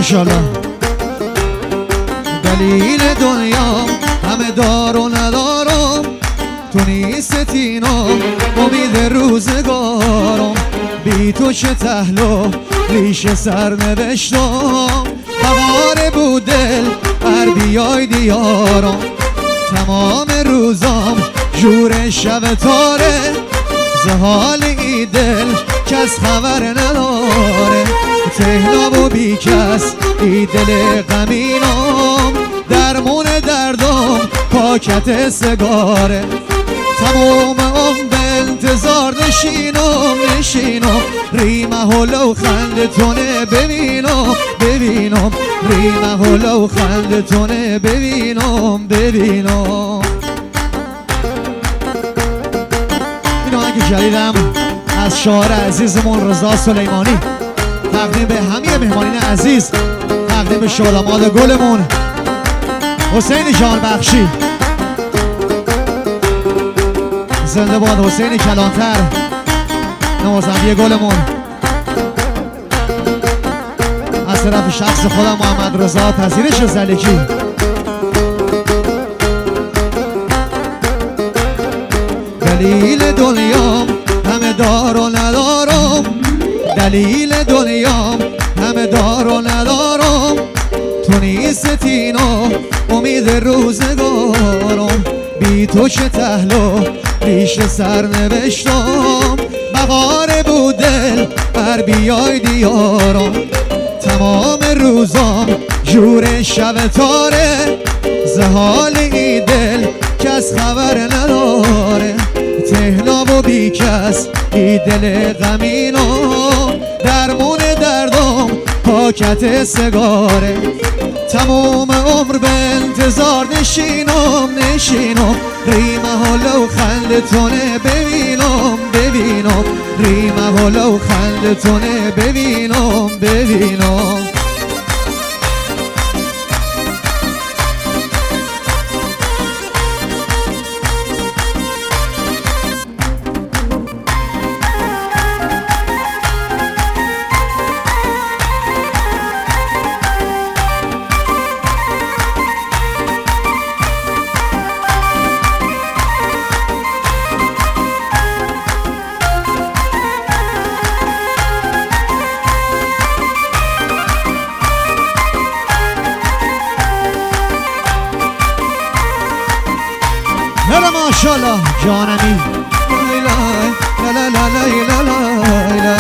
ماشاءالله. دلیل دنیا همه دار و ندارم، تو نیستینم امید روزگارم، بی تو چه تهلو ریش سر نوشتم، بهار بود دل بر بیای دیارم، تمام روزام جور شب تاره، زحال ای دل کس خبر نداره، تهنا و بی کس ای دل غمینم، درمون دردم پاکت سگاره، تمام به انتظار نشینم، ریمه هلو خندتونه ببینم، ریمه هلو خندتونه ببینم. این آهنگ جدیدم از شاعر عزیزمون رضا سلیمانی، تقدیم به همه مهمانین عزیز، تقدیم به شاداماد گلمون حسین جان بخشی. زنده باد حسین کلانتر نوازنده گلمون. از طرف شخص خودم محمد رضا پذیرش زلیکی. دلیل دنیام همه دار و ندارم، دلیل دنیام همه دار و ندارم، تو نیستینم امید روزگارم، بی تو چه تهلو ریش سر نوشتم، بهار بود دل بر بیای دیارم، تمام روزام جور شب تاره، زحال ای دل کس خبر نداره، تهنا و بی کس ای دل غمینم، درمون دردم پاکت سگاره، تمام عمر به انتظار نشینم، ریمه هلو خندتونه ببینم، ریمه هلو خندتونه ببینم. ماشاءالله جانمی لا لا لا لا لا لا لا.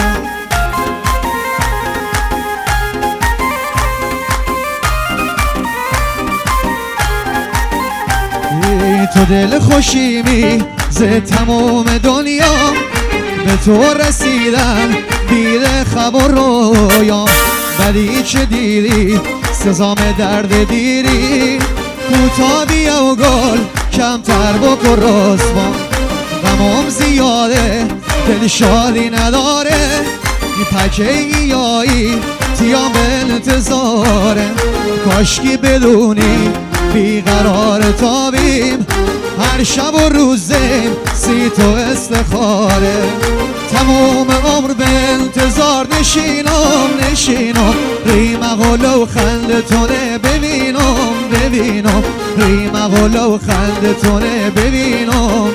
تو دل خوشیمی ز تمام دنیا، به تو رسیدن بیده خبر رویام، ولی چه دیری سزام درد دیری، کوتا بیا و گل کمتر بکن رسوا، غمام زیاده دل شادی نداره، این پکه ایایی تیام به انتظاره، کاشکی بدونی بیقرار تابیم، هر شب و روزیم سی تو استخاره، تمام عمر به انتظار نشینم، ریمه هلو خندتونه ببینم، ریمه هلو خندتونه ببینم.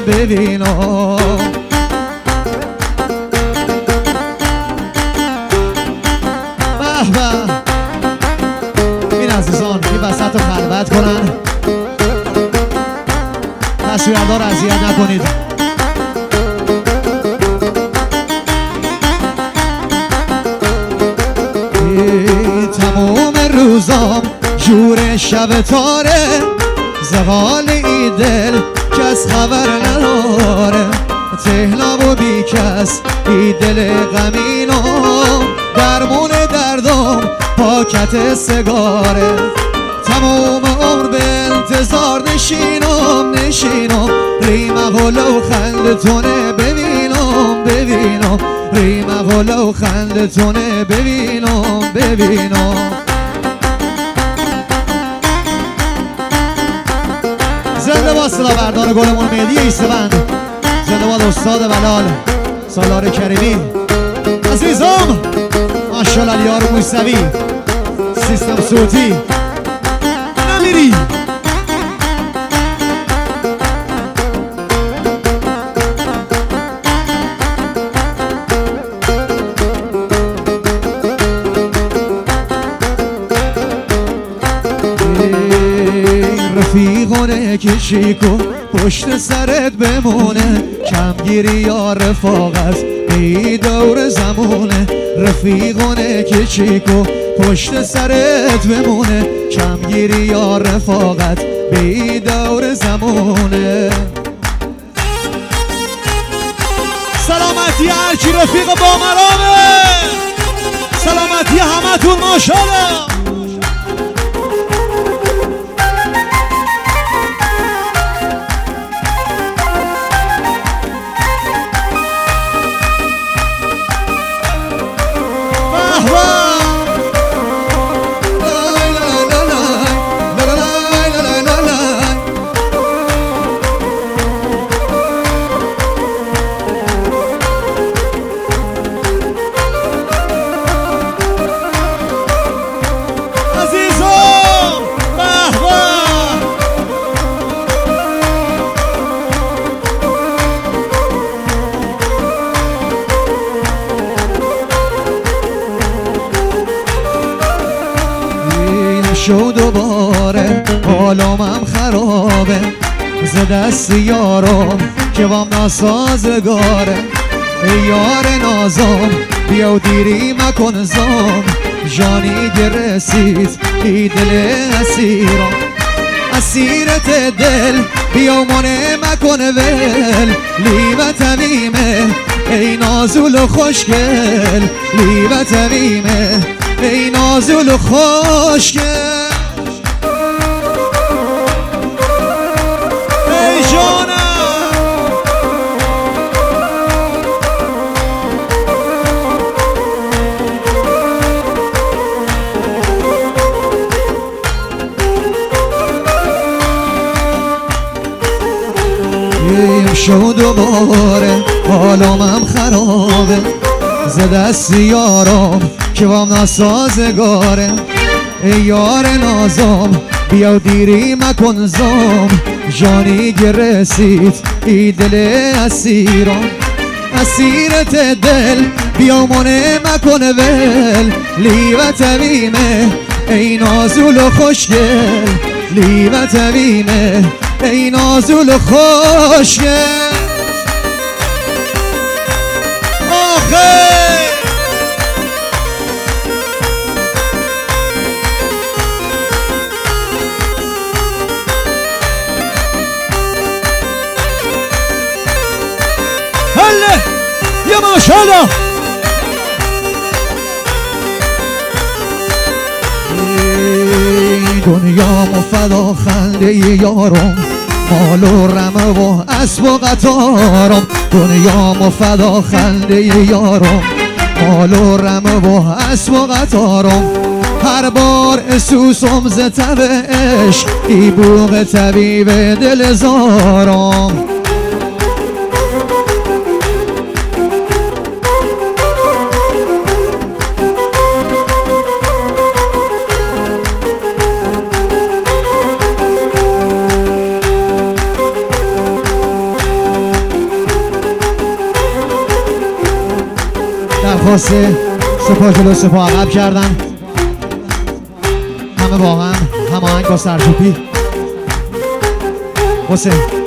به به این عزیزان این وسط رو خلوت کنن، تصویردار اذیت نکنید. تمام روزام جور شب تاره، زحال ای دل کس خبر نداره، تهنا و بی کس ای دل غمینم، درمون دردم پاکت سگاره، تمام عمر به انتظار نشینم، ریمه هلو خندتونه ببینم، ریمه هلو خندتونه ببینم. زنده باد صدا بردار گلمون مهدی ایستبند، زنده باد استاد بلال سالار کریمی، عزیزم ماشاءالله علیار موسوی، سیستم صوتی نمیری. رفیقانه کشی کن پشت سرت بمونه، کمگیری یا رفاقت ای دور زمونه. رفیقانه کشی کن پشت سرت بمونه، کمگیری یا رفاقت بی دور زمونه. سلامتی هرچی رفیق با مرامه، سلامتی همه تون ماشاءالله. شو دوباره حالامم خرابه، ز دست یارم که وام ناسازگاره. ای یار نازم بیا و دیری مکن زام، جانی گرسید ای دل اسیرم. اسیرت دل بیا و منه مکن ول، لیوه تمیمه ای نازول و خوشگل. لیوه تمیمه ای نازول و خوشگل. ای جانم شو دوباره حالامم خرابه، ز دست یارم که وام ناسازگاره. ای یار نازم بیا و دیری مکن زام، جانی گرسید ای دل اسیرم. اسیرت دل بیا منه مکن ول، لیوه تمیمه ای نازول و خوشگل. لیوه تمیمه ای نازول و خوشگل. آخه هله یا ماشاءالله. دنیا مفدا خنده یارم، مال و رمه و اسب و قطارم. دنیا مفدا خنده یارم، مال و رمه و اسب و قطارم. هر بار اسوسم ز تب عشق ای بوق طبیب دل زارم. درخواست سپاه جلو سپاه عقب کردن، همه با هم هماهنگ با سرچوبی. حسین